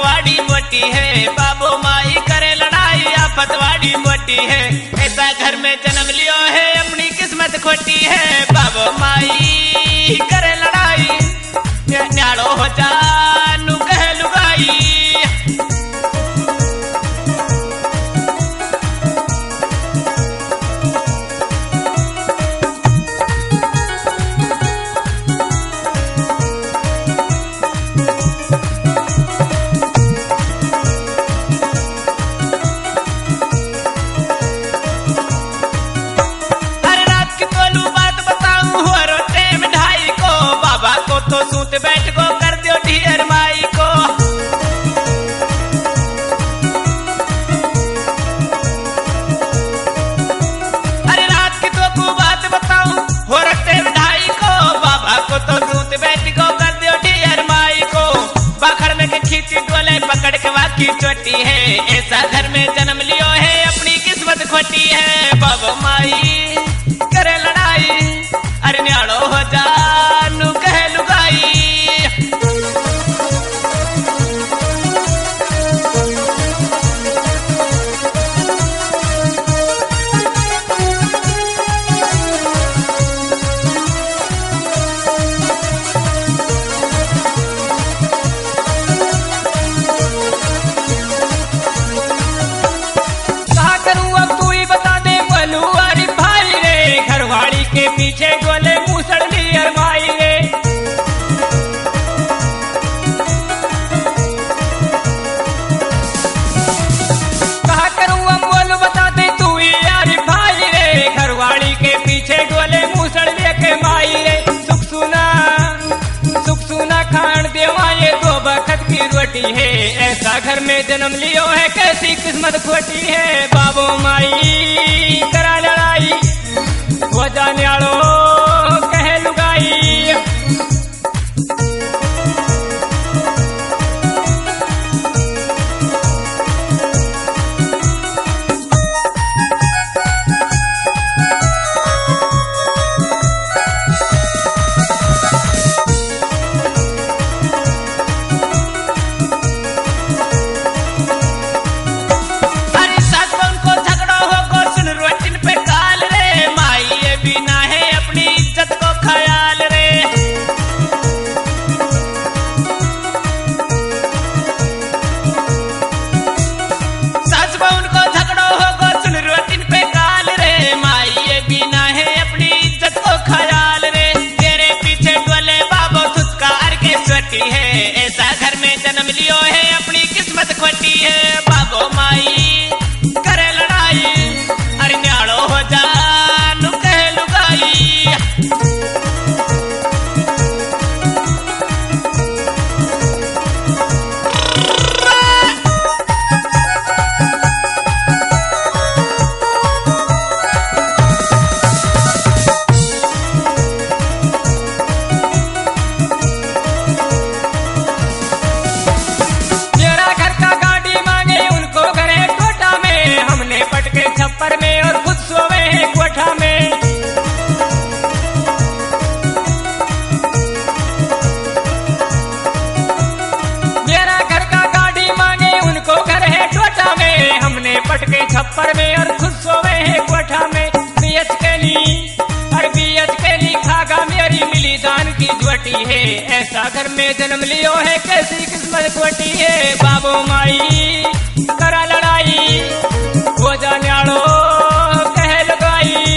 वाड़ी मोटी है, बाबू माई करे लड़ाई आफत वाड़ी मोटी है। ऐसा घर में जन्म लियो है अपनी किस्मत खोटी है, बाबू माई करे लड़ाई न्याड़ो हो जानू कह लुगाई। तो सूत बैठ को कर दियो ढीर माई को। अरे रात की तो को बात बताऊं हो रखते ढाई को, बाबा को तो सूत बैठ को कर दियो ढीर माई को। बाखड़ में के खींची डोले पकड़ के वाकी चोटी है, ऐसा घर में जन्म लियो है अपनी किस्मत खोटी है, बाबू माई करे लड़ाई अरे न्याड़ो हो जानू कह लुगाई। कहा करूं अब तू ही बता दे बोलू अरे भाई रे, घरवाड़ी के पीछे गोले मूसड़ ली अरमाई रे। कहा करूं अब बोलू बता दे तू ही यार भाई रे, घरवाड़ी के पीछे गोले मूसड़ लिए के माई रे। सुख सुना खान देवा ये दो बखत की रोटी है, ऐसा घर में जन्म लियो है कैसी किस्मत खोटी है, बाबू माई करा लड़ाई हो जाने आड़ो कह लुगाई। है ऐसा घर में जन्म लियो है अपनी किस्मत खोटी है, बाबू माई करे लड़ाई अरे न्याड़ो हो जानू कह लुगाई। छप्पर में और खुद सोवे हैं कोठा में। मेरा घर का गाड़ी मांगे उनको घर है टोटा में, हमने पटके छप्पर में और खुद सोवे हैं कोठा में। बीएच के ली खागा मेरी मिली दान की ज्योटी है, ऐसा घर में जन्म लियो है कैसी किस्मत खोटी है, बाबू माई करा लड़ाई हो जाने आड़ो कह लगाई।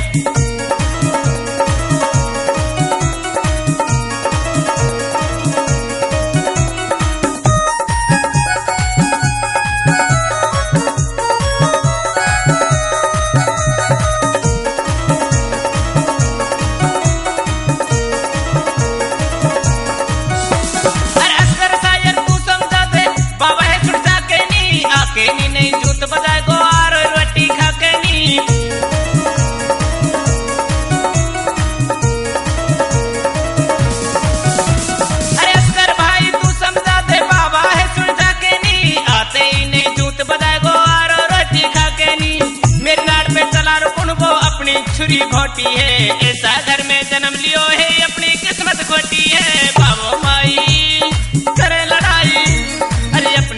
अरे असगर शायर तू समझा दे बाबा है छुड़ जाके नी आके नी नहीं जूत बजाए गो आर रोटी खा के नी। अरे असगर भाई तू समझा दे बाबा है छुड़ जाके नी आते ही नहीं जूत बजाए गो आर रोटी खा के नी। मेरी नाड़ पे चला रुकन वो अपनी छुरी घोटी है, ऐसा घर में जन्म लियो है अपनी किस्मत खोटी है, बाबू माई करे लड़ाई अरे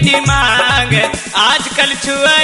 की मांग, आजकल छुआ